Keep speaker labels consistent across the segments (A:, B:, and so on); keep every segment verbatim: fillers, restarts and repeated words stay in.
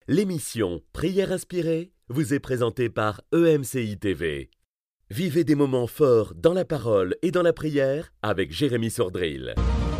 A: L'émission Prière inspirée vous est présentée par E M C I T V. Vivez des moments forts dans la parole et dans la prière avec Jérémy Sordrill.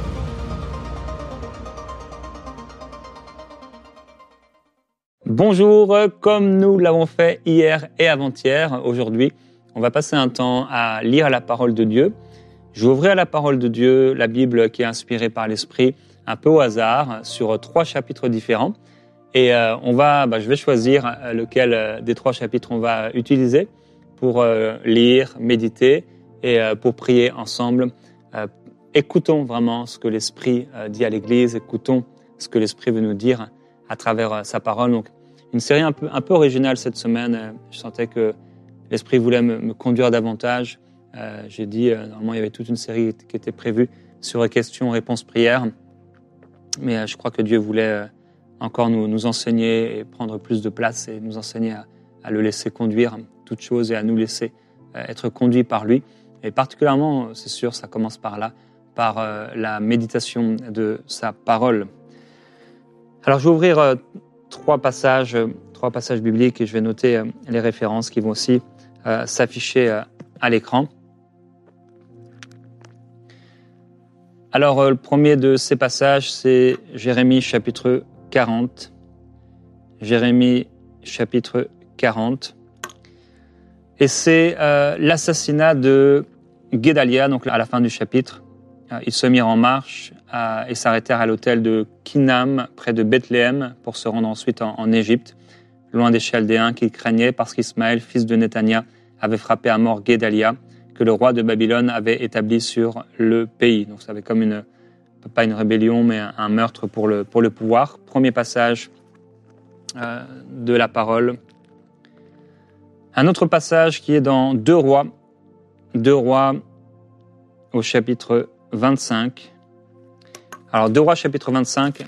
B: Bonjour, comme nous l'avons fait hier et avant-hier, aujourd'hui, on va passer un temps à lire la parole de Dieu. Je vais ouvrir la parole de Dieu, la Bible qui est inspirée par l'Esprit, un peu au hasard, sur trois chapitres différents. Et euh, on va, bah, je vais choisir lequel euh, des trois chapitres on va utiliser pour euh, lire, méditer et euh, pour prier ensemble. Euh, écoutons vraiment ce que l'Esprit euh, dit à l'Église, écoutons ce que l'Esprit veut nous dire à travers euh, sa parole. Donc, une série un peu, un peu originale cette semaine. Euh, je sentais que l'Esprit voulait me, me conduire davantage. Euh, j'ai dit, euh, normalement, il y avait toute une série qui était prévue sur les questions, réponses, prières. Mais euh, je crois que Dieu voulait euh, encore nous, nous enseigner et prendre plus de place et nous enseigner à, à le laisser conduire toutes choses et à nous laisser euh, être conduits par lui. Et particulièrement, c'est sûr, ça commence par là, par euh, la méditation de sa parole. Alors, je vais ouvrir euh, trois passages, euh, trois passages bibliques et je vais noter euh, les références qui vont aussi euh, s'afficher euh, à l'écran. Alors, euh, le premier de ces passages, c'est Jérémie chapitre quarante. Jérémie chapitre quarante. Et c'est euh, l'assassinat de Guédalia, donc à la fin du chapitre. Euh, ils se mirent en marche euh, et s'arrêtèrent à l'hôtel de Kinam, près de Bethléem, pour se rendre ensuite en, en Égypte, loin des Chaldéens qu'ils craignaient parce qu'Ismaël, fils de Néthania, avait frappé à mort Guédalia, que le roi de Babylone avait établi sur le pays. Donc ça avait comme une, pas une rébellion, mais un, un meurtre pour le, pour le pouvoir. Premier passage euh, de la parole. Un autre passage qui est dans Deux Rois, Deux Rois au chapitre vingt-cinq. Alors Deux Rois chapitre vingt-cinq,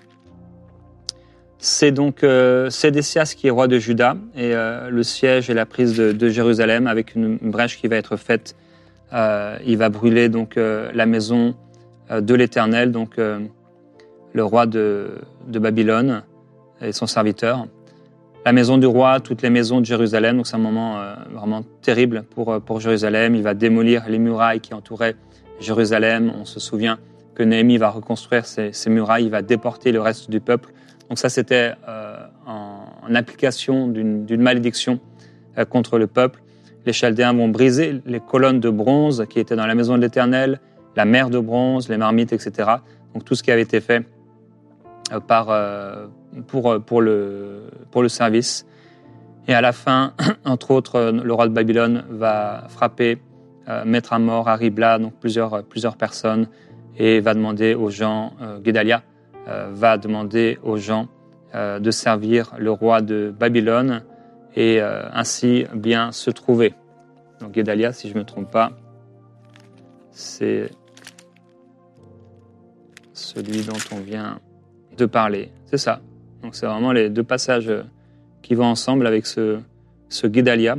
B: c'est donc euh, Sédécias qui est roi de Juda et euh, le siège et la prise de, de Jérusalem avec une, une brèche qui va être faite. Euh, il va brûler donc euh, la maison euh, de l'Éternel, donc euh, le roi de, de Babylone et son serviteur. La maison du roi, toutes les maisons de Jérusalem, donc c'est un moment euh, vraiment terrible pour, pour Jérusalem. Il va démolir les murailles qui entouraient Jérusalem. On se souvient que Néhémie va reconstruire ces, ces murailles, il va déporter le reste du peuple. Donc ça, c'était euh, en, en application d'une, d'une malédiction euh, contre le peuple. Les Chaldéens vont briser les colonnes de bronze qui étaient dans la maison de l'Éternel, la mer de bronze, les marmites, et cetera. Donc tout ce qui avait été fait euh, par... Euh, Pour, pour, le, pour le service. Et à la fin, entre autres, le roi de Babylone va frapper, euh, mettre à mort à Ribla, donc plusieurs, plusieurs personnes, et va demander aux gens, euh, Guédalia euh, va demander aux gens euh, de servir le roi de Babylone et euh, ainsi bien se trouver. Donc Guédalia, si je ne me trompe pas, c'est celui dont on vient de parler. C'est ça. Donc c'est vraiment les deux passages qui vont ensemble avec ce, ce Guédalia.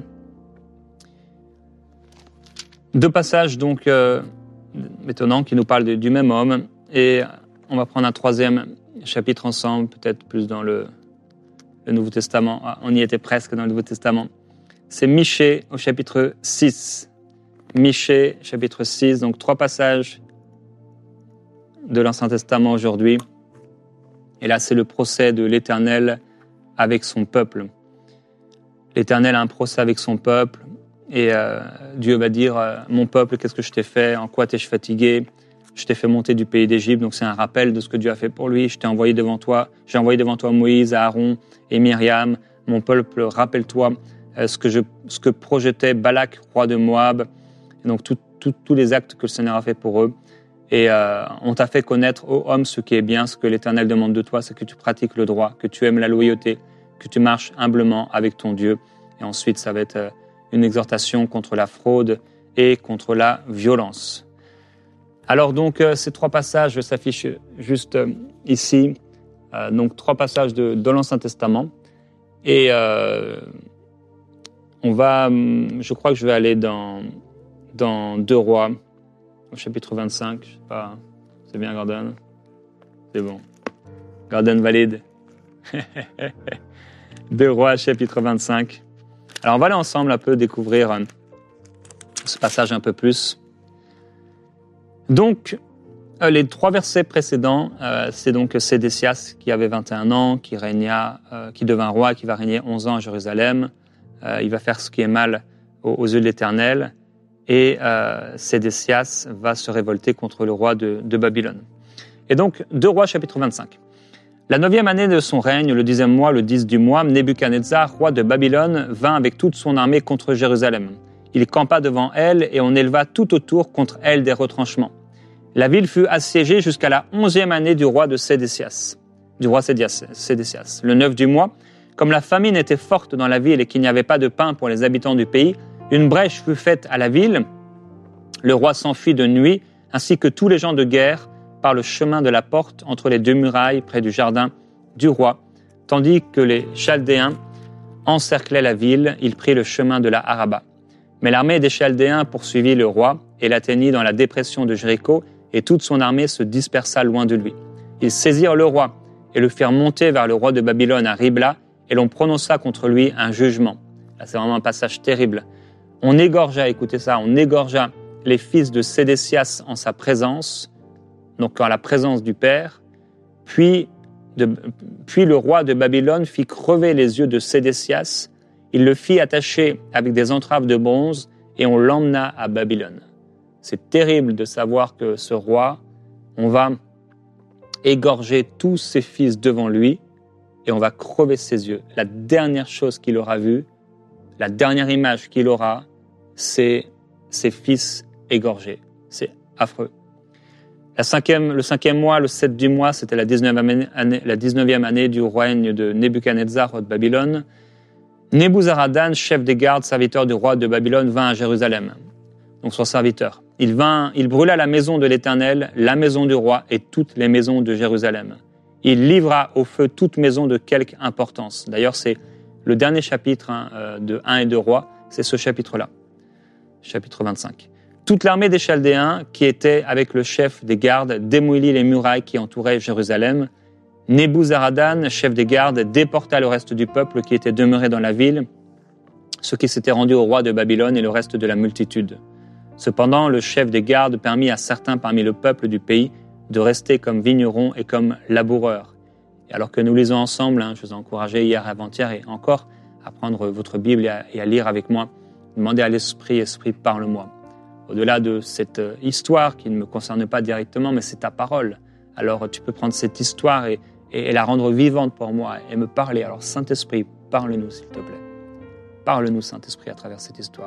B: Deux passages donc euh, étonnants qui nous parlent de, du même homme. Et on va prendre un troisième chapitre ensemble, peut-être plus dans le, le Nouveau Testament. Ah, on y était presque dans le Nouveau Testament. C'est Michée au chapitre six. Michée, chapitre six, donc trois passages de l'Ancien Testament aujourd'hui. Et là, c'est le procès de l'Éternel avec son peuple. L'Éternel a un procès avec son peuple et euh, Dieu va dire euh, « Mon peuple, qu'est-ce que je t'ai fait? En quoi t'ai-je fatigué? Je t'ai fait monter du pays d'Égypte. » Donc c'est un rappel de ce que Dieu a fait pour lui. « Je t'ai envoyé devant toi, j'ai envoyé devant toi Moïse, Aaron et Myriam. Mon peuple, rappelle-toi euh, ce que je, ce que projetait Balak, roi de Moab. » Et donc tout, tout, tous les actes que le Seigneur a fait pour eux. Et euh, on t'a fait connaître, ô homme, ce qui est bien, ce que l'Éternel demande de toi, c'est que tu pratiques le droit, que tu aimes la loyauté, que tu marches humblement avec ton Dieu. Et ensuite, ça va être euh, une exhortation contre la fraude et contre la violence. Alors donc, euh, ces trois passages s'affichent juste euh, ici. Euh, donc, trois passages de, de l'Ancien Testament. Et euh, on va, je crois que je vais aller dans, dans Deux Rois, au chapitre vingt-cinq, je sais pas, c'est bien Gordon? C'est bon. Gordon valide. Deux Rois, chapitre vingt-cinq. Alors, on va aller ensemble un peu découvrir euh, ce passage un peu plus. Donc, euh, les trois versets précédents, euh, c'est donc Sédécias qui avait vingt et un ans, qui régna, euh, qui devint roi, qui va régner onze ans à Jérusalem. Euh, il va faire ce qui est mal aux, aux yeux de l'Éternel. Et euh, Sédécias va se révolter contre le roi de, de Babylone. Et donc, deux Rois, chapitre vingt-cinq. La neuvième année de son règne, le dixième mois, le dix du mois, Nebuchadnezzar, roi de Babylone, vint avec toute son armée contre Jérusalem. Il campa devant elle et on éleva tout autour contre elle des retranchements. La ville fut assiégée jusqu'à la onzième année du roi de Sédécias, du roi Sédécias. Le neuf du mois, comme la famine était forte dans la ville et qu'il n'y avait pas de pain pour les habitants du pays, une brèche fut faite à la ville. Le roi s'enfuit de nuit, ainsi que tous les gens de guerre, par le chemin de la porte entre les deux murailles près du jardin du roi, tandis que les Chaldéens encerclaient la ville, il prit le chemin de la Araba. Mais l'armée des Chaldéens poursuivit le roi et l'atteignit dans la dépression de Jéricho, et toute son armée se dispersa loin de lui. Ils saisirent le roi et le firent monter vers le roi de Babylone à Ribla, et l'on prononça contre lui un jugement. Là, c'est vraiment un passage terrible. On égorgea, écoutez ça, on égorgea les fils de Sédécias en sa présence, donc en la présence du Père, puis, de, puis le roi de Babylone fit crever les yeux de Sédécias, il le fit attacher avec des entraves de bronze et on l'emmena à Babylone. C'est terrible de savoir que ce roi, on va égorger tous ses fils devant lui et on va crever ses yeux. La dernière chose qu'il aura vue, la dernière image qu'il aura, c'est ses fils égorgés. C'est affreux. La cinquième, le cinquième mois, le sept du mois, c'était la dix-neuvième année, la dix-neuvième année du règne de Nebuchadnezzar, roi de Babylone. Nebuzaradan, chef des gardes, serviteur du roi de Babylone, vint à Jérusalem. Donc son serviteur. Il vint, il brûla la maison de l'Éternel, la maison du roi et toutes les maisons de Jérusalem. Il livra au feu toute maison de quelque importance. D'ailleurs, c'est le dernier chapitre hein, de un et deux rois, c'est ce chapitre-là, chapitre vingt-cinq. Toute l'armée des Chaldéens, qui était avec le chef des gardes, démolit les murailles qui entouraient Jérusalem. Nebuzaradan, chef des gardes, déporta le reste du peuple qui était demeuré dans la ville, ceux qui s'étaient rendus au roi de Babylone et le reste de la multitude. Cependant, le chef des gardes permit à certains parmi le peuple du pays de rester comme vignerons et comme laboureurs. Et alors que nous lisons ensemble, hein, je vous ai encouragé hier, avant-hier et encore à prendre votre Bible et à, et à lire avec moi, demandez à l'Esprit, Esprit, parle-moi. Au-delà de cette histoire qui ne me concerne pas directement, mais c'est ta parole. Alors tu peux prendre cette histoire et, et, et la rendre vivante pour moi et me parler. Alors Saint-Esprit, parle-nous s'il te plaît. Parle-nous Saint-Esprit à travers cette histoire.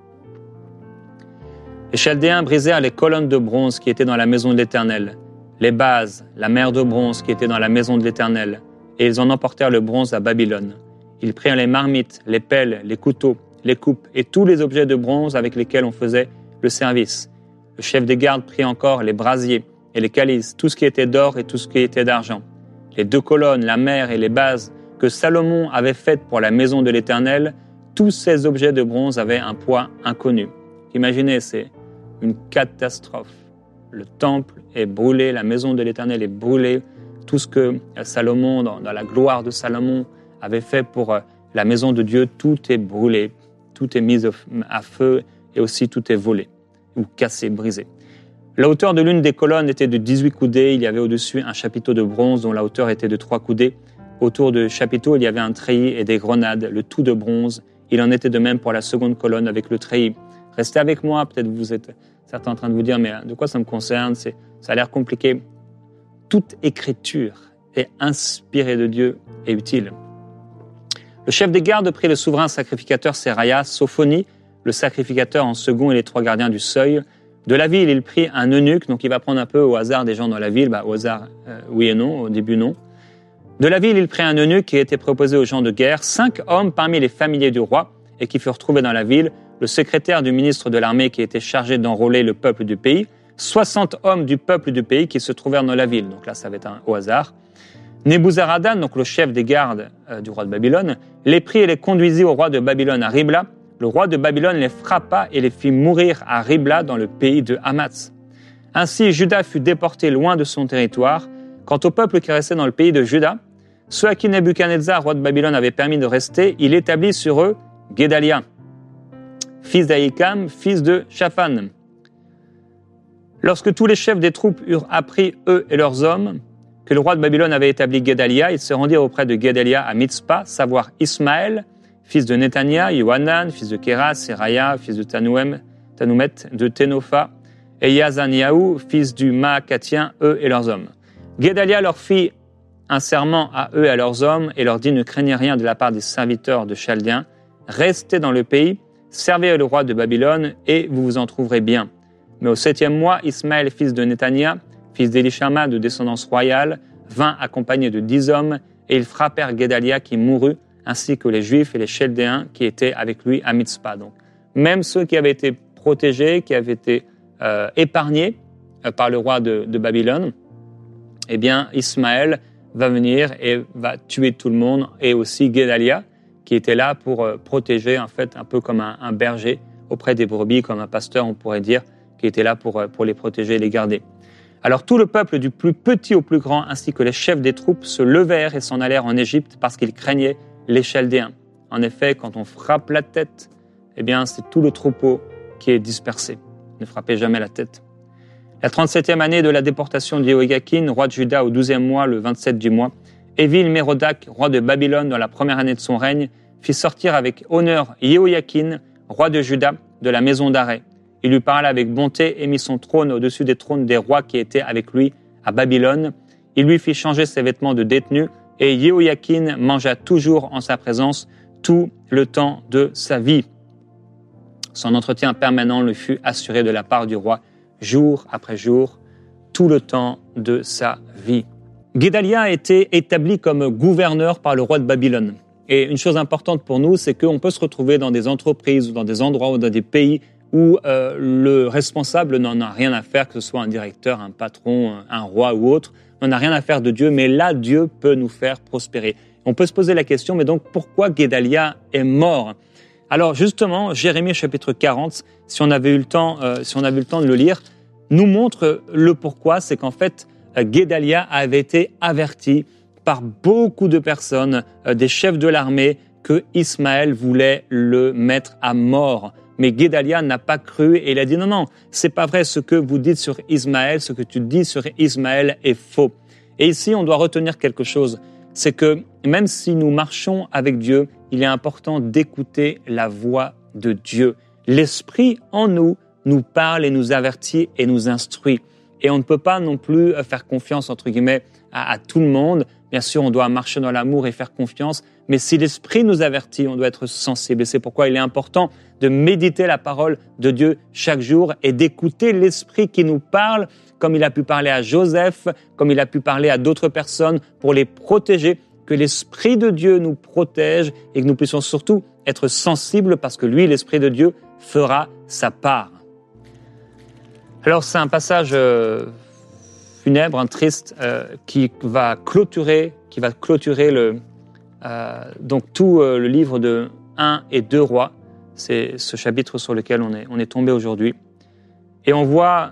B: Les Chaldéens brisèrent les colonnes de bronze qui étaient dans la maison de l'Éternel, les bases, la mer de bronze qui était dans la maison de l'Éternel, et ils en emportèrent le bronze à Babylone. Ils prirent les marmites, les pelles, les couteaux, les coupes et tous les objets de bronze avec lesquels on faisait le service. Le chef des gardes prit encore les brasiers et les calices, tout ce qui était d'or et tout ce qui était d'argent. Les deux colonnes, la mer et les bases que Salomon avait faites pour la maison de l'Éternel, tous ces objets de bronze avaient un poids inconnu. Imaginez, c'est une catastrophe. Le temple est brûlé, la maison de l'Éternel est brûlée. Tout ce que Salomon, dans, dans la gloire de Salomon, avait fait pour la maison de Dieu, tout est brûlé, tout est mis à feu et aussi tout est volé ou cassé, brisé. La hauteur de l'une des colonnes était de dix-huit coudées. Il y avait au-dessus un chapiteau de bronze dont la hauteur était de trois coudées. Autour du chapiteau, il y avait un treillis et des grenades, le tout de bronze. Il en était de même pour la seconde colonne avec le treillis. Restez avec moi, peut-être vous êtes certains en train de vous dire, mais de quoi ça me concerne? C'est, ça a l'air compliqué. Toute écriture est inspirée de Dieu et utile. Le chef des gardes prit le souverain sacrificateur Séraya, Sophonie, le sacrificateur en second et les trois gardiens du seuil. De la ville, il prit un eunuque, donc il va prendre un peu au hasard des gens dans la ville, bah, au hasard, euh, oui et non, au début non. De la ville, il prit un eunuque qui était proposé aux gens de guerre, cinq hommes parmi les familiers du roi et qui furent trouvés dans la ville, le secrétaire du ministre de l'armée qui était chargé d'enrôler le peuple du pays, soixante hommes du peuple du pays qui se trouvèrent dans la ville. Donc là, ça va être un, au hasard. Nebuzaradan, donc le chef des gardes euh, du roi de Babylone, les prit et les conduisit au roi de Babylone à Ribla. Le roi de Babylone les frappa et les fit mourir à Ribla dans le pays de Hamath. Ainsi, Juda fut déporté loin de son territoire. Quant au peuple qui restait dans le pays de Juda, Ceux à qui Nebuchadnezzar, roi de Babylone, avait permis de rester, il établit sur eux Guédalia, fils d'Ahikam, fils de Shaphan. Lorsque tous les chefs des troupes eurent appris, eux et leurs hommes, que le roi de Babylone avait établi Guédalia, ils se rendirent auprès de Guédalia à Mitzpah, savoir Ismaël, fils de Netania, Yohanan, fils de Kéras, Seraya, fils de Tanouem, Tanoumet, de Ténopha, et Yazaniaou, fils du Maacatien, eux et leurs hommes. Guédalia leur fit un serment à eux et à leurs hommes, et leur dit, ne craignez rien de la part des serviteurs de Chaldéens, restez dans le pays, servez le roi de Babylone, et vous vous en trouverez bien. Mais au septième mois, Ismaël, fils de Netania, fils d'Élishama, de descendance royale, vint accompagné de dix hommes, et ils frappèrent Guédalia qui mourut, ainsi que les Juifs et les Chaldéens qui étaient avec lui à Mitzpah. Donc, même ceux qui avaient été protégés, qui avaient été euh, épargnés euh, par le roi de, de Babylone, eh bien, Ismaël va venir et va tuer tout le monde, et aussi Guédalia, qui était là pour euh, protéger, en fait, un peu comme un, un berger auprès des brebis, comme un pasteur, on pourrait dire, qui était là pour, euh, pour les protéger et les garder. Alors tout le peuple, du plus petit au plus grand, ainsi que les chefs des troupes, se levèrent et s'en allèrent en Égypte parce qu'ils craignaient les Chaldéens. En effet, quand on frappe la tête, eh bien, c'est tout le troupeau qui est dispersé. Ne frappez jamais la tête. La trente-septième année de la déportation de Jéhoïakin, roi de Juda, au douzième mois, le vingt-sept du mois, Évil-Mérodach, roi de Babylone, dans la première année de son règne, fit sortir avec honneur Jéhoïakin, roi de Juda, de la maison d'arrêt. Il lui parla avec bonté et mit son trône au-dessus des trônes des rois qui étaient avec lui à Babylone. Il lui fit changer ses vêtements de détenu, et Jéhoïakin mangea toujours en sa présence tout le temps de sa vie. Son entretien permanent lui fut assuré de la part du roi, jour après jour, tout le temps de sa vie. Guédalia a été établi comme gouverneur par le roi de Babylone. Et une chose importante pour nous, c'est qu'on peut se retrouver dans des entreprises ou dans des endroits ou dans des pays où euh, le responsable n'en a rien à faire, que ce soit un directeur, un patron, un roi ou autre, n'en a rien à faire de Dieu, mais là, Dieu peut nous faire prospérer. On peut se poser la question, mais donc pourquoi Guédalia est mort ? Alors justement, Jérémie chapitre quarante, si on avait eu le temps, euh, si on avait eu le temps de le lire, nous montre le pourquoi, c'est qu'en fait, Guédalia avait été averti par beaucoup de personnes, euh, des chefs de l'armée, que Ismaël voulait le mettre à mort. Mais Guédalia n'a pas cru et il a dit non, non, c'est pas vrai, ce que vous dites sur Ismaël, ce que tu dis sur Ismaël est faux. Et ici, on doit retenir quelque chose, c'est que même si nous marchons avec Dieu, il est important d'écouter la voix de Dieu. L'Esprit en nous nous parle et nous avertit et nous instruit. Et on ne peut pas non plus faire confiance, entre guillemets, à, à tout le monde. Bien sûr, on doit marcher dans l'amour et faire confiance, mais si l'Esprit nous avertit, on doit être sensible. Et c'est pourquoi il est important de méditer la parole de Dieu chaque jour et d'écouter l'Esprit qui nous parle, comme il a pu parler à Joseph, comme il a pu parler à d'autres personnes, pour les protéger, que l'Esprit de Dieu nous protège et que nous puissions surtout être sensibles parce que lui, l'Esprit de Dieu, fera sa part. Alors, c'est un passage euh, funèbre, un triste, euh, qui va clôturer, qui va clôturer le, euh, donc tout euh, le livre de un et deux rois. C'est ce chapitre sur lequel on est, on est tombé aujourd'hui. Et on voit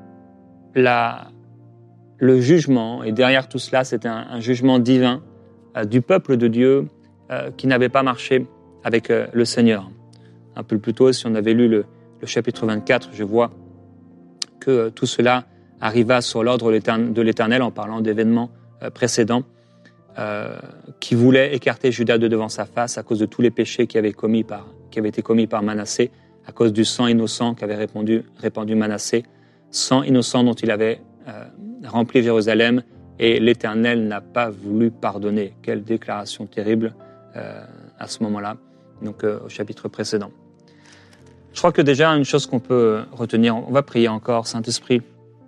B: la, le jugement, et derrière tout cela, c'est un, un jugement divin euh, du peuple de Dieu euh, qui n'avait pas marché avec euh, le Seigneur. Un peu plus tôt, si on avait lu le, le chapitre vingt-quatre, je vois que euh, tout cela arriva sur l'ordre de l'Éternel en parlant d'événements euh, précédents euh, qui voulaient écarter Juda de devant sa face à cause de tous les péchés qui avaient, commis par, qui avaient été commis par Manassé, à cause du sang innocent qu'avait répandu, répandu Manassé, sang innocent dont il avait euh, rempli Jérusalem, et l'Éternel n'a pas voulu pardonner. Quelle déclaration terrible euh, à ce moment-là, donc euh, au chapitre précédent. Je crois que déjà, une chose qu'on peut retenir, on va prier encore, Saint-Esprit.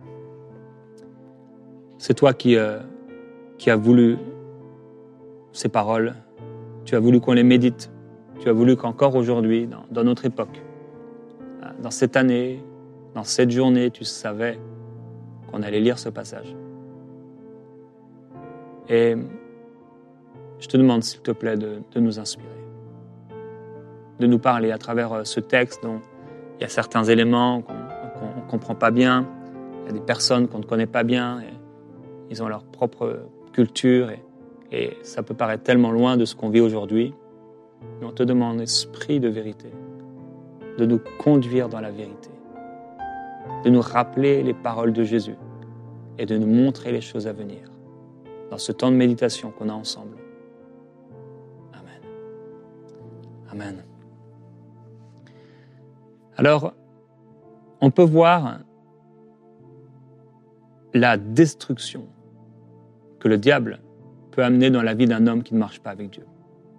B: C'est toi qui, euh, qui as voulu ces paroles. Tu as voulu qu'on les médite. Tu as voulu qu'encore aujourd'hui, dans, dans notre époque, dans cette année, dans cette journée, tu savais qu'on allait lire ce passage. Et je te demande, s'il te plaît, de, de nous inspirer, de nous parler à travers ce texte dont il y a certains éléments qu'on ne comprend pas bien, il y a des personnes qu'on ne connaît pas bien, et ils ont leur propre culture et Et ça peut paraître tellement loin de ce qu'on vit aujourd'hui, mais on te demande, esprit de vérité, de nous conduire dans la vérité, de nous rappeler les paroles de Jésus et de nous montrer les choses à venir dans ce temps de méditation qu'on a ensemble. Amen. Amen. Alors, on peut voir la destruction que le diable peut amener dans la vie d'un homme qui ne marche pas avec Dieu.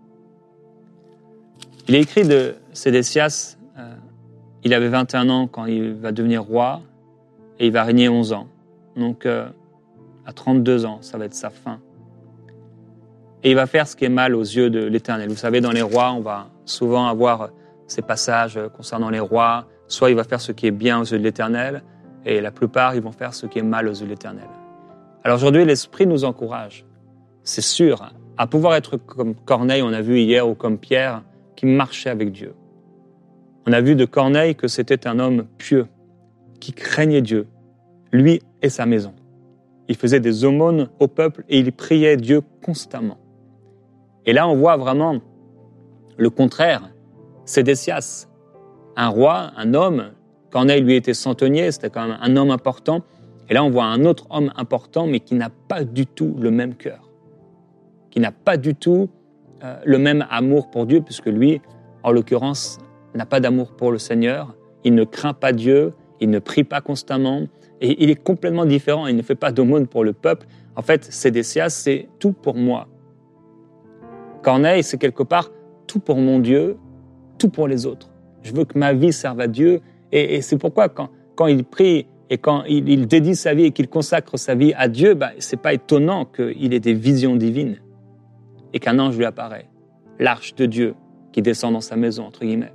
B: Il est écrit de Sédécias, euh, il avait vingt et un ans quand il va devenir roi et il va régner onze ans. Donc, euh, à trente-deux ans, ça va être sa fin. Et il va faire ce qui est mal aux yeux de l'Éternel. Vous savez, dans les rois, on va souvent avoir ces passages concernant les rois. Soit il va faire ce qui est bien aux yeux de l'Éternel, et la plupart, ils vont faire ce qui est mal aux yeux de l'Éternel. Alors aujourd'hui, l'Esprit nous encourage, c'est sûr, à pouvoir être comme Corneille, on a vu hier, ou comme Pierre, qui marchait avec Dieu. On a vu de Corneille que c'était un homme pieux, qui craignait Dieu, lui et sa maison. Il faisait des aumônes au peuple et il priait Dieu constamment. Et là, on voit vraiment le contraire. Sédécias, un roi, un homme, Corneille lui était centenier, c'était quand même un homme important. Et là, on voit un autre homme important, mais qui n'a pas du tout le même cœur, qui n'a pas du tout euh, le même amour pour Dieu, puisque lui, en l'occurrence, n'a pas d'amour pour le Seigneur. Il ne craint pas Dieu, il ne prie pas constamment, et il est complètement différent. Il ne fait pas d'aumône pour le peuple. En fait, Sédécias, c'est tout pour moi. Corneille, c'est quelque part tout pour mon Dieu, tout pour les autres. Je veux que ma vie serve à Dieu, et, et c'est pourquoi quand, quand il prie et quand il, il dédie sa vie et qu'il consacre sa vie à Dieu, bah, c'est pas étonnant qu'il ait des visions divines et qu'un ange lui apparaît, l'arche de Dieu qui descend dans sa maison, entre guillemets.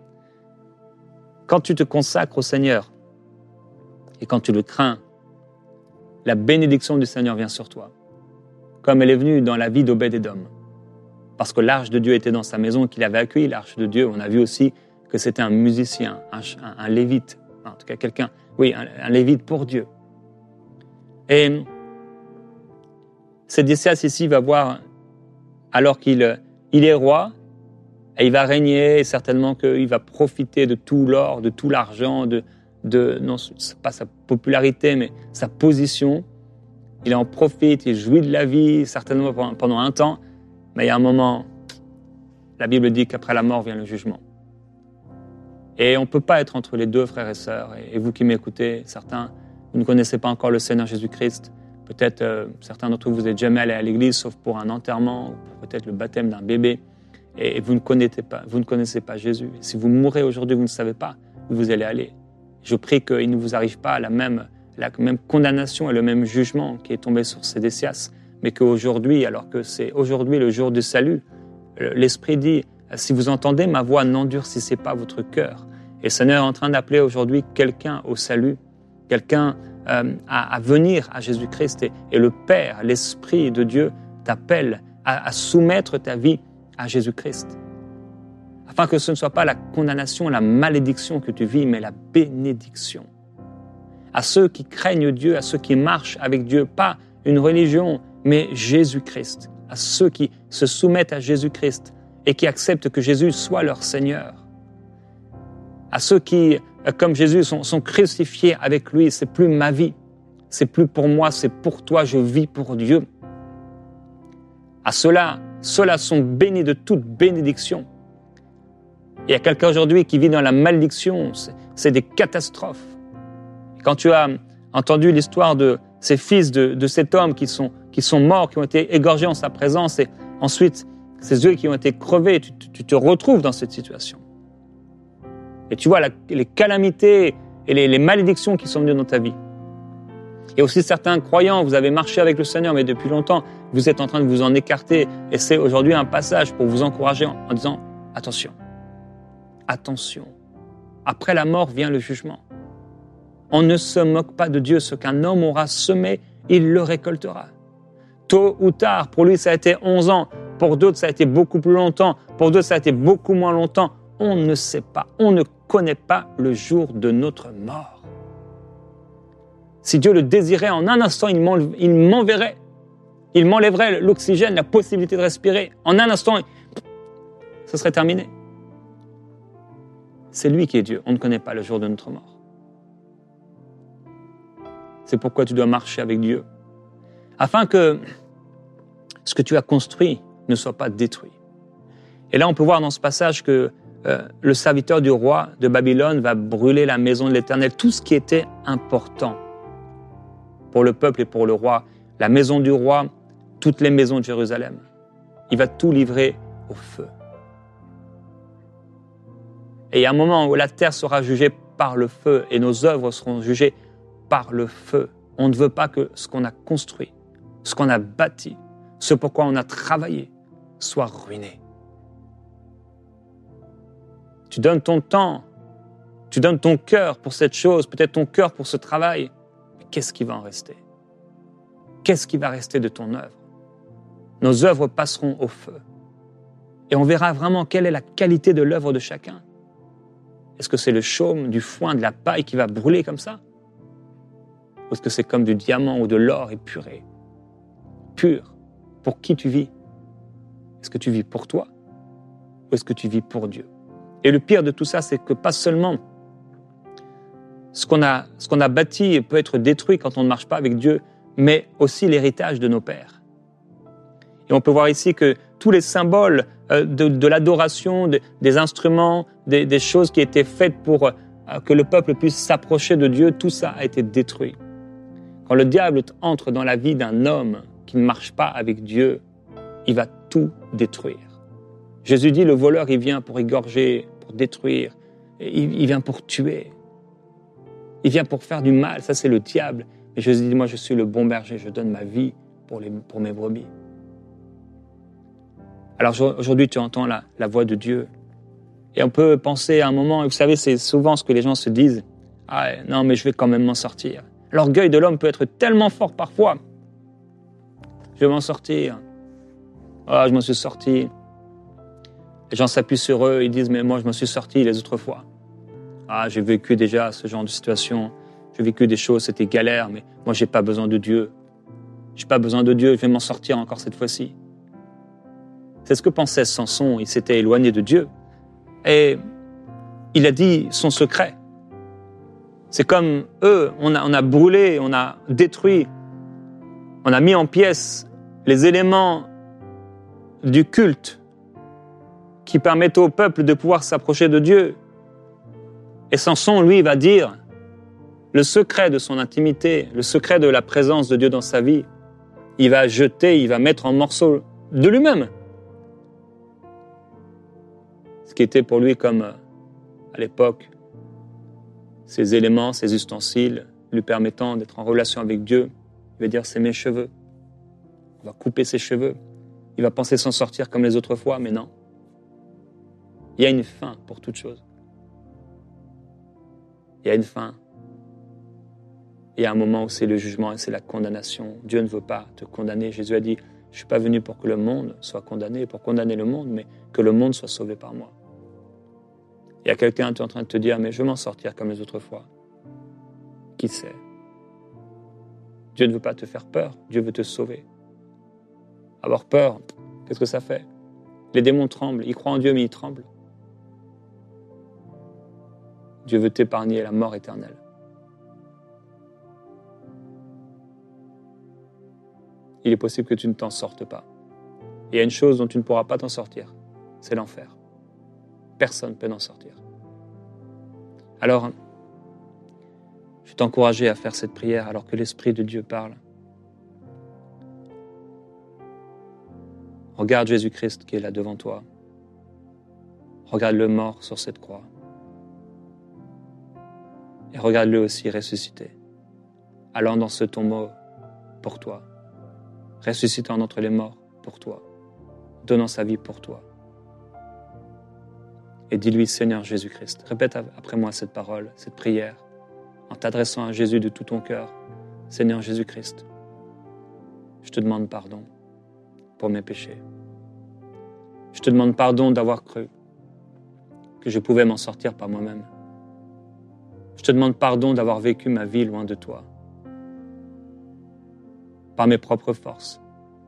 B: Quand tu te consacres au Seigneur et quand tu le crains, la bénédiction du Seigneur vient sur toi, comme elle est venue dans la vie d'Obed-Édom. Parce que l'arche de Dieu était dans sa maison, qu'il avait accueilli l'arche de Dieu. On a vu aussi que c'était un musicien, un, un, un lévite, en tout cas quelqu'un, oui, un, un lévite pour Dieu. Et Sédécias ici va voir, alors qu'il il est roi, et il va régner, et certainement qu'il va profiter de tout l'or, de tout l'argent, de, de non, c'est pas sa popularité, mais sa position. Il en profite, il jouit de la vie, certainement pendant, pendant un temps, mais il y a un moment, la Bible dit qu'après la mort vient le jugement. Et on ne peut pas être entre les deux, frères et sœurs. Et vous qui m'écoutez, certains, vous ne connaissez pas encore le Seigneur Jésus-Christ. Peut-être euh, certains d'entre vous, vous n'êtes jamais allés à l'église, sauf pour un enterrement, ou pour peut-être le baptême d'un bébé. Et vous ne connaissez pas, vous ne connaissez pas Jésus. Et si vous mourrez aujourd'hui, vous ne savez pas où vous allez aller. Je prie qu'il ne vous arrive pas la même, la même condamnation et le même jugement qui est tombé sur Sédécias, mais qu'aujourd'hui, alors que c'est aujourd'hui le jour du salut, l'Esprit dit, si vous entendez ma voix, n'endurcissez pas votre cœur. Et le Seigneur est en train d'appeler aujourd'hui quelqu'un au salut, quelqu'un euh, à, à venir à Jésus-Christ. Et, et le Père, l'Esprit de Dieu t'appelle à, à soumettre ta vie à Jésus-Christ. Afin que ce ne soit pas la condamnation, la malédiction que tu vis, mais la bénédiction. À ceux qui craignent Dieu, à ceux qui marchent avec Dieu, pas une religion, mais Jésus-Christ. À ceux qui se soumettent à Jésus-Christ et qui acceptent que Jésus soit leur Seigneur. À ceux qui, comme Jésus, sont, sont crucifiés avec lui. C'est plus ma vie, c'est plus pour moi, c'est pour toi, je vis pour Dieu. À ceux-là, ceux-là sont bénis de toute bénédiction. Il y a quelqu'un aujourd'hui qui vit dans la malédiction, c'est, c'est des catastrophes. Et quand tu as entendu l'histoire de ces fils de, de cet homme qui sont, qui sont morts, qui ont été égorgés en sa présence, et ensuite ces yeux qui ont été crevés, tu, tu, tu te retrouves dans cette situation. Et tu vois la, les calamités et les, les malédictions qui sont venues dans ta vie. Et aussi certains croyants, vous avez marché avec le Seigneur, mais depuis longtemps, vous êtes en train de vous en écarter. Et c'est aujourd'hui un passage pour vous encourager en, en disant, attention, attention. Après la mort vient le jugement. On ne se moque pas de Dieu. Ce qu'un homme aura semé, il le récoltera. Tôt ou tard, pour lui, ça a été onze ans. Pour d'autres, ça a été beaucoup plus longtemps. Pour d'autres, ça a été beaucoup moins longtemps. On ne sait pas. On ne connaît pas le jour de notre mort. Si Dieu le désirait, en un instant, il, m'en, il m'enverrait. Il m'enlèverait l'oxygène, la possibilité de respirer. En un instant, ce serait terminé. C'est lui qui est Dieu. On ne connaît pas le jour de notre mort. C'est pourquoi tu dois marcher avec Dieu, afin que ce que tu as construit ne soit pas détruit. Et là, on peut voir dans ce passage que euh, le serviteur du roi de Babylone va brûler la maison de l'Éternel, tout ce qui était important pour le peuple et pour le roi, la maison du roi, toutes les maisons de Jérusalem. Il va tout livrer au feu. Et il y a un moment où la terre sera jugée par le feu et nos œuvres seront jugées par le feu. On ne veut pas que ce qu'on a construit, ce qu'on a bâti, ce pourquoi on a travaillé, soit ruiné. Tu donnes ton temps, tu donnes ton cœur pour cette chose, peut-être ton cœur pour ce travail, mais qu'est-ce qui va en rester? Qu'est-ce qui va rester de ton œuvre? Nos œuvres passeront au feu. Et on verra vraiment quelle est la qualité de l'œuvre de chacun. Est-ce que c'est le chaume, du foin, de la paille qui va brûler comme ça? Ou est-ce que c'est comme du diamant ou de l'or épuré? Pur. Pour qui tu vis? Est-ce que tu vis pour toi? Ou est-ce que tu vis pour Dieu? Et le pire de tout ça, c'est que pas seulement ce qu'on a, ce qu'on a bâti peut être détruit quand on ne marche pas avec Dieu, mais aussi l'héritage de nos pères. Et on peut voir ici que tous les symboles de, de l'adoration, de, des instruments, des, des choses qui étaient faites pour que le peuple puisse s'approcher de Dieu, tout ça a été détruit. Quand le diable entre dans la vie d'un homme qui ne marche pas avec Dieu, il va tout détruire. Jésus dit, le voleur, il vient pour égorger, pour détruire, il, il vient pour tuer, il vient pour faire du mal, ça c'est le diable. Et Jésus dit, moi je suis le bon berger, je donne ma vie pour, les, pour mes brebis. Alors aujourd'hui, tu entends la, la voix de Dieu. Et on peut penser à un moment, et vous savez, c'est souvent ce que les gens se disent, « Ah non, mais je vais quand même m'en sortir. » L'orgueil de l'homme peut être tellement fort parfois. Je vais m'en sortir. Ah, oh, je m'en suis sorti. Les gens s'appuient sur eux, ils disent, mais moi je m'en suis sorti les autres fois. Ah, j'ai vécu déjà ce genre de situation. J'ai vécu des choses, c'était galère, mais moi j'ai pas besoin de Dieu. J'ai pas besoin de Dieu, je vais m'en sortir encore cette fois-ci. C'est ce que pensait Samson, il s'était éloigné de Dieu. Et il a dit son secret. C'est comme eux, on a, on a brûlé, on a détruit, on a mis en pièces les éléments du culte qui permettent au peuple de pouvoir s'approcher de Dieu. Et Samson, lui, va dire le secret de son intimité, le secret de la présence de Dieu dans sa vie, il va jeter, il va mettre en morceaux de lui-même. Ce qui était pour lui comme, à l'époque, ces éléments, ces ustensiles lui permettant d'être en relation avec Dieu, il va dire c'est mes cheveux. On va couper ses cheveux. Il va penser s'en sortir comme les autres fois, mais non. Il y a une fin pour toute chose. Il y a une fin. Il y a un moment où c'est le jugement et c'est la condamnation. Dieu ne veut pas te condamner. Jésus a dit, je ne suis pas venu pour que le monde soit condamné, pour condamner le monde, mais que le monde soit sauvé par moi. Il y a quelqu'un qui est en train de te dire, mais je vais m'en sortir comme les autres fois. Qui sait? Dieu ne veut pas te faire peur, Dieu veut te sauver. Avoir peur, qu'est-ce que ça fait? Les démons tremblent, ils croient en Dieu mais ils tremblent. Dieu veut t'épargner la mort éternelle. Il est possible que tu ne t'en sortes pas. Il y a une chose dont tu ne pourras pas t'en sortir, c'est l'enfer. Personne ne peut en sortir. Alors, je vais t'encourager à faire cette prière alors que l'Esprit de Dieu parle. Regarde Jésus-Christ qui est là devant toi. Regarde-le mort sur cette croix. Et regarde-le aussi ressuscité, allant dans ce tombeau pour toi, ressuscitant d'entre les morts pour toi, donnant sa vie pour toi. Et dis-lui, Seigneur Jésus-Christ, répète après moi cette parole, cette prière, en t'adressant à Jésus de tout ton cœur. Seigneur Jésus-Christ, je te demande pardon pour mes péchés. Je te demande pardon d'avoir cru que je pouvais m'en sortir par moi-même. Je te demande pardon d'avoir vécu ma vie loin de toi, par mes propres forces,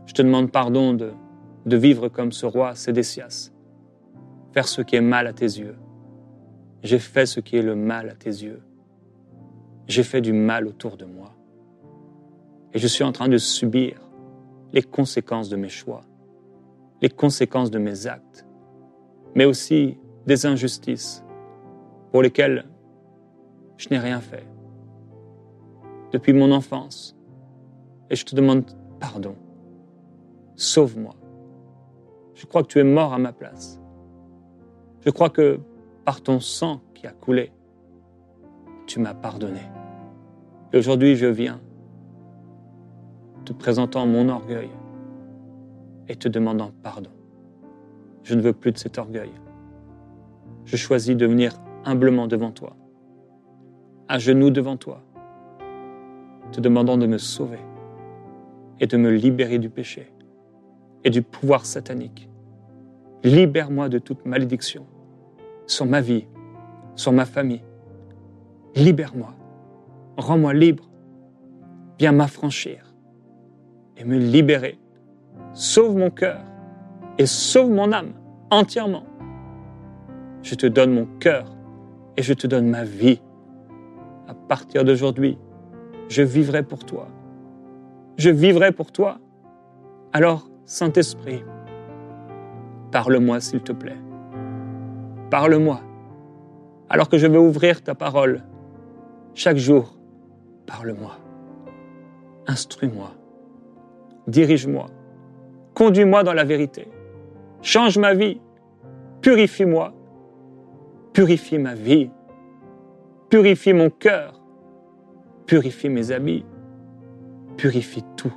B: Je te demande pardon de, de vivre comme ce roi Sédécias, faire ce qui est mal à tes yeux. J'ai fait ce qui est le mal à tes yeux. J'ai fait du mal autour de moi. Et je suis en train de subir les conséquences de mes choix, les conséquences de mes actes, mais aussi des injustices pour lesquelles je n'ai rien fait depuis mon enfance. Et je te demande pardon. Sauve-moi. Je crois que tu es mort à ma place. Je crois que par ton sang qui a coulé, tu m'as pardonné. Et aujourd'hui, je viens te présentant mon orgueil et te demandant pardon. Je ne veux plus de cet orgueil. Je choisis de venir humblement devant toi, à genoux devant toi, te demandant de me sauver et de me libérer du péché et du pouvoir satanique. Libère-moi de toute malédiction sur ma vie, sur ma famille. Libère-moi, rends-moi libre, viens m'affranchir et me libérer. Sauve mon cœur et sauve mon âme entièrement. Je te donne mon cœur et je te donne ma vie. À partir d'aujourd'hui, je vivrai pour toi. Je vivrai pour toi. Alors, Saint-Esprit, parle-moi s'il te plaît. Parle-moi. Alors que je veux ouvrir ta parole, chaque jour, parle-moi. Instruis-moi. Dirige-moi. Conduis-moi dans la vérité. Change ma vie. Purifie-moi. Purifie ma vie. Purifie mon cœur. Purifie mes habits. Purifie tout.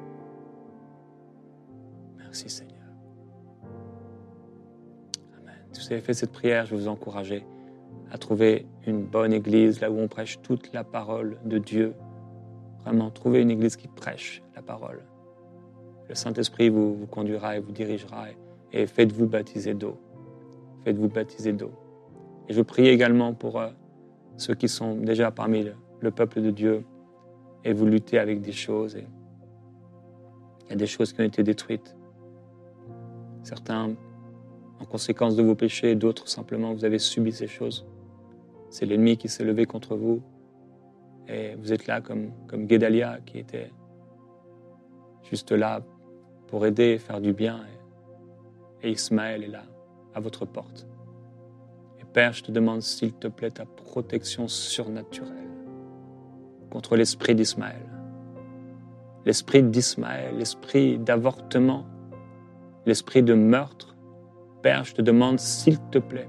B: Merci Seigneur. Amen. Si vous avez fait cette prière, je vais vous encourager à trouver une bonne église, là où on prêche toute la parole de Dieu. Vraiment, trouvez une église qui prêche la parole. Le Saint-Esprit vous, vous conduira et vous dirigera et, et faites-vous baptiser d'eau. Faites-vous baptiser d'eau. Et je prie également pour euh, ceux qui sont déjà parmi le, le peuple de Dieu et vous luttez avec des choses. Et il y a des choses qui ont été détruites. Certains en conséquence de vos péchés, d'autres simplement vous avez subi ces choses. C'est l'ennemi qui s'est levé contre vous et vous êtes là comme, comme Guédalia qui était juste là pour aider et faire du bien. Et, et Ismaël est là, à votre porte. Et Père, je te demande s'il te plaît ta protection surnaturelle contre l'esprit d'Ismaël. L'esprit d'Ismaël, l'esprit d'avortement, l'esprit de meurtre. Père, je te demande s'il te plaît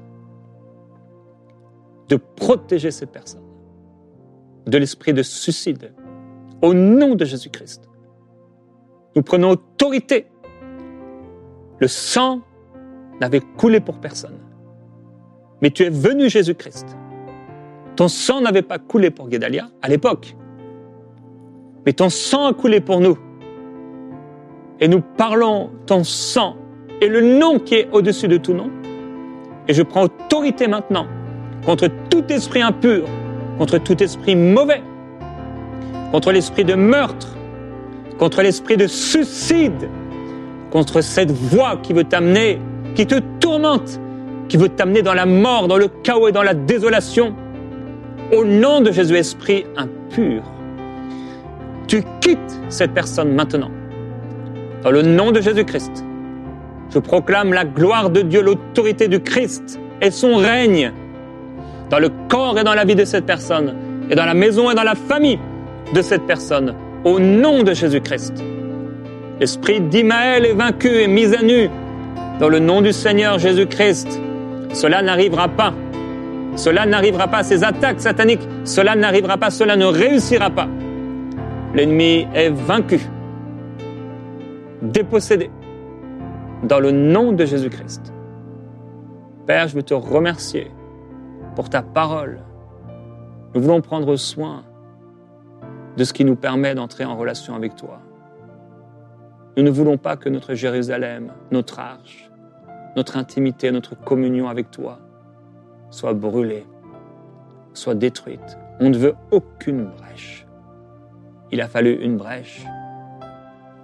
B: de protéger ces personnes de l'esprit de suicide au nom de Jésus-Christ. Nous prenons autorité. Le sang n'avait coulé pour personne. Mais tu es venu, Jésus-Christ. Ton sang n'avait pas coulé pour Guédalia à l'époque. Mais ton sang a coulé pour nous. Et nous parlons ton sang et le nom qui est au-dessus de tout nom. Et je prends autorité maintenant contre tout esprit impur, contre tout esprit mauvais, contre l'esprit de meurtre, contre l'esprit de suicide, contre cette voix qui veut t'amener, qui te tourmente, qui veut t'amener dans la mort, dans le chaos et dans la désolation. Au nom de Jésus, esprit impur, tu quittes cette personne maintenant. Dans le nom de Jésus-Christ, je proclame la gloire de Dieu, l'autorité du Christ et son règne dans le corps et dans la vie de cette personne, et dans la maison et dans la famille de cette personne, au nom de Jésus-Christ. L'esprit d'Imaël est vaincu et mis à nu, dans le nom du Seigneur Jésus-Christ. Cela n'arrivera pas. Cela n'arrivera pas. Ces attaques sataniques, cela n'arrivera pas. Cela ne réussira pas. L'ennemi est vaincu, dépossédé, dans le nom de Jésus-Christ. Père, je veux te remercier pour ta parole. Nous voulons prendre soin de ce qui nous permet d'entrer en relation avec toi. Nous ne voulons pas que notre Jérusalem, notre arche, notre intimité, notre communion avec toi soit brûlée, soit détruite. On ne veut aucune brèche. Il a fallu une brèche,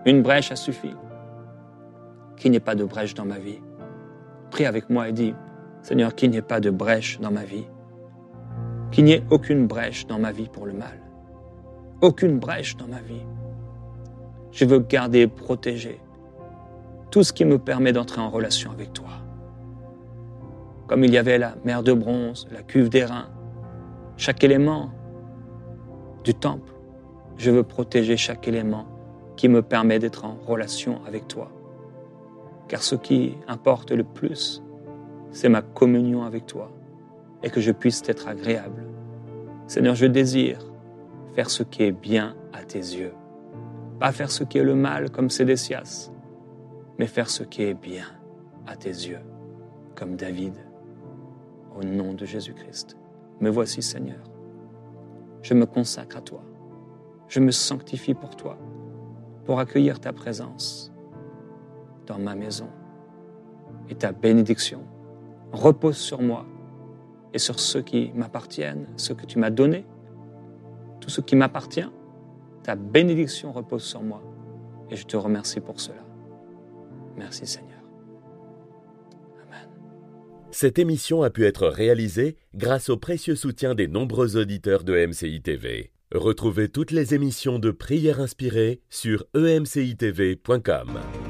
B: Une brèche a suffi. Qu'il n'y ait pas de brèche dans ma vie. Prie avec moi et dis, Seigneur, qu'il n'y ait pas de brèche dans ma vie. Qu'il n'y ait aucune brèche dans ma vie pour le mal. Aucune brèche dans ma vie. Je veux garder et protéger tout ce qui me permet d'entrer en relation avec toi. Comme il y avait la mer de bronze, la cuve d'airain, chaque élément du temple, je veux protéger chaque élément qui me permet d'être en relation avec toi. Car ce qui importe le plus, c'est ma communion avec toi et que je puisse t'être agréable. Seigneur, je désire faire ce qui est bien à tes yeux. Pas faire ce qui est le mal comme Sédécias, mais faire ce qui est bien à tes yeux, comme David, au nom de Jésus-Christ. Me voici, Seigneur. Je me consacre à toi. Je me sanctifie pour toi, pour accueillir ta présence dans ma maison. Et ta bénédiction repose sur moi et sur ceux qui m'appartiennent, ceux que tu m'as donnés, tout ce qui m'appartient. Ta bénédiction repose sur moi et je te remercie pour cela. Merci Seigneur. Amen.
A: Cette émission a pu être réalisée grâce au précieux soutien des nombreux auditeurs de E M C I T V. Retrouvez toutes les émissions de Prières inspirées sur e m c i t v point com.